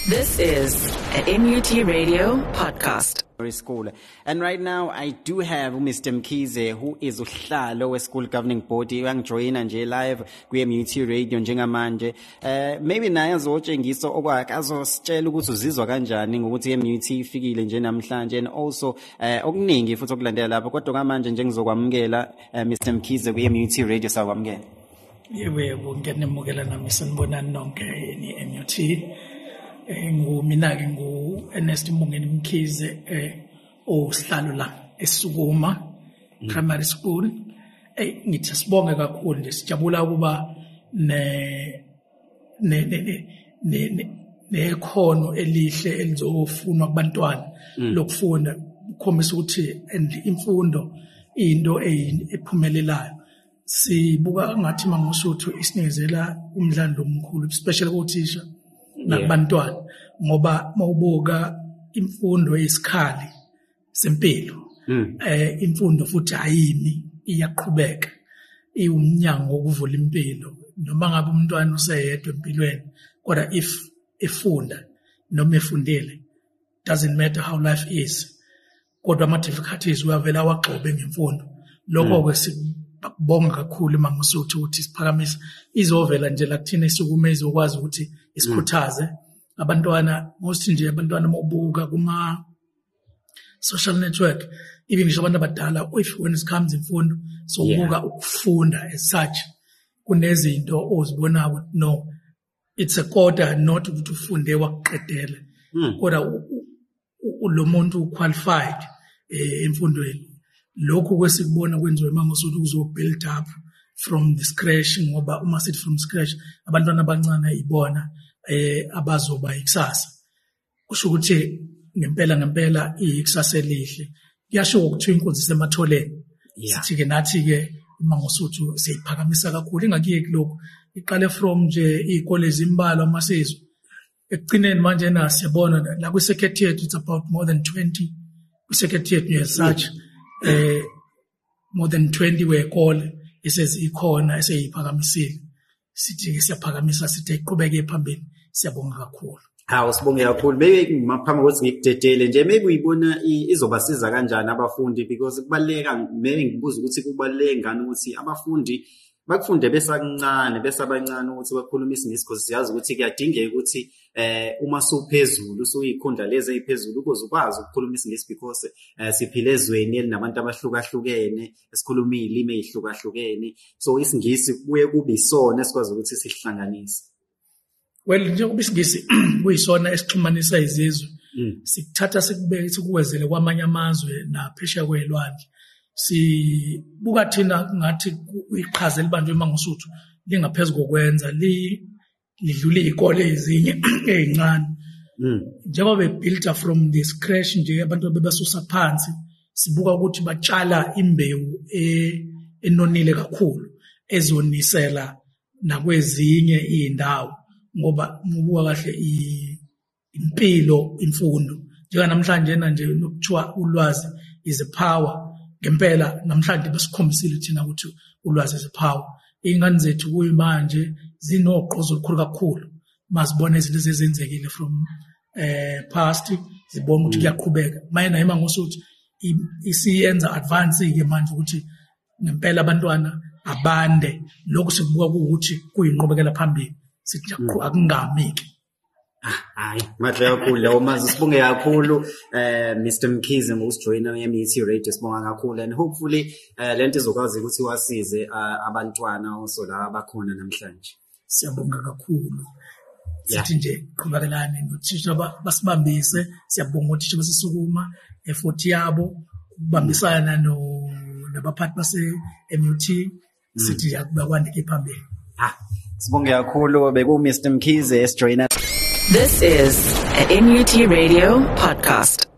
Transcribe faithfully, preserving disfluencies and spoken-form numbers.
This is an M U T Radio podcast. School. And right now I do have Mister Mkhize, who is uhlalo we school governing body uyangijoyina nje live ku M U T Radio njengamanje. Eh maybe naye azotshengisa okwakhe azositshela ukuthi uzizwa kanjani ngokuthi M U T ifikile nje namhlanje, and also eh okuningi futhi okulandela lapho, kodwa ngamanje nje ngizokwamukela Mister Mkhize ku M U T Radio. Sakwamukela. Yebo yebo, ngiyanemukela nami sanibonani nonke ni M U T. Ngu mina ke ngu Ernest Mbongeni Mkhize eh osihlalo la eSukuma Primary School. Eh ngithi sibonge kakhulu nje, sijabula ukuba ne ne ne nekhono elihle elizofunwa kubantwana lokufunda, ukhombisa ukuthi and imfundo into ephumelelayo. Sibuka ngathi mangosuthu isinikezela umdlalo omkhulu, especially kuthisha nakubantwana, ngoba mawubuka imfundo yesikhali sempilo, eh imfundo futhi ayimi iyaqhubeka, iwumnyango wokuvula impilo. Noma ngabe umntwana useyedwa empilweni, kodwa if efunda noma efundele, doesn't matter how life is, kodwa ama difficulties uyavela awagxobe ngemfundo. Lokho ke sikubonga kakhulu mangosuthu ukuthi siphakamisa izovela nje la kuthina eSukuma izokwazi ukuthi isikhuthaze abantwana. Most nje abantwana mobuka kuma social network, even ngisho abantu abadala, if when it comes imfundo so ubuka ukufunda as such, kunezinto ozibona ukuthi no, it's a quarter, not ukuthi ufunde wakuqedela, kodwa lo muntu qualified emfundweni. Lokho kwesikubona kwenziwe mangosuthu kuzo build up from the scratch, ngoba uma sithi from scratch abantwana abancane ibona eh abazoba ikusasa. Kusho ukuthi ngempela ngempela ikusasa elihle. Kuyasho ukuthi inkunzi sematholeni. Sithi ke nathi ke mangosuthu siyiphakamisa kakhulu, ingakiyeki lokho iqale from nje izikole ezimbalwa amasizwe. Ekugcineni manje na siyabona la ku secretariat it's about more than twenty ku secretariat as such, eh more than twenty we call isez ikhona eseyiphakamisile. Sithi siyaphakamisa, sithi iqhubeke phambili. Siyabonga kakhulu. Hawu sibonge kakhulu. Maybe maphambi kokuthi ngikudedele nje, maybe uyibona izobasiza kanjani abafundi, because kubaleka, maybe ngibuza ukuthi kubaleka ngani ukuthi abafundi bakufunde besancane besabancane ukuthi bakhuluma isingisi, because siyazi ukuthi kuyadingeka ukuthi eh uma suphezulu suyikhundla lezi eziphezulu ukuze ukwazi ukukhuluma isingisi, because eh siphile ezweni elinabantu abahlukahlukene esikhuluma izilimi ezihlukahlukene, so isingisi kuye kube isona esikwazi ukuthi sihlanganise. Well, njengoba isingisi kuyisona esixhumanisa izizwe, sikuthatha sikubeke sikuwezele kwamanye amazwe naphesheya kwelwandle. Sibuka thina ngathi iqhaza elibanjwe mangosuthu lingaphezulu kokwenza li lidlule izikole ezinye ezincane. Njengoba be built up from the scratch nje, abantu bebasusa phansi, sibuka ukuthi batshala imbewu enonile kakhulu ezonisela nakwezinye izindawo, ngoba ngobuka kahle impilo imfundo njenga namhlanje nje nokuthiwa ulwazi is a power. Ngempela namhlanje basikhombisile thina ukuthi ulwazi is a power. Ingane zethu kuyimanje zinoqozo olukhulu kakhulu, masibona izinto ezenzekile from eh past, zibona ukuthi kuyaqhubeka. Mayena imangosuthu isiyenza advance ke manje ukuthi ngempela abantwana abande, lokho sikubuka ukuthi kuyinqobekela phambili, sithi akungamiki. Hayi mahle kakhulu lawo mazi, sibonge kakhulu eh Mister Mkhize ngokusijoyina e M U T Radio. Sibonga kakhulu, and hopefully eh lento izokwazi ukuthi wasize abantwana also la abakhona namhlanje. Siyabonga kakhulu. Sithi nje qhubelelane nothisha basibambise. Siyabonga uthisha basisukuma effort yabo ukubambisana no nabaphathi base M U T. Sithi yakwandike phambili. Ah sibonge kakhulu, beku Mister Mkhize esijoyina. This is an M U T Radio podcast.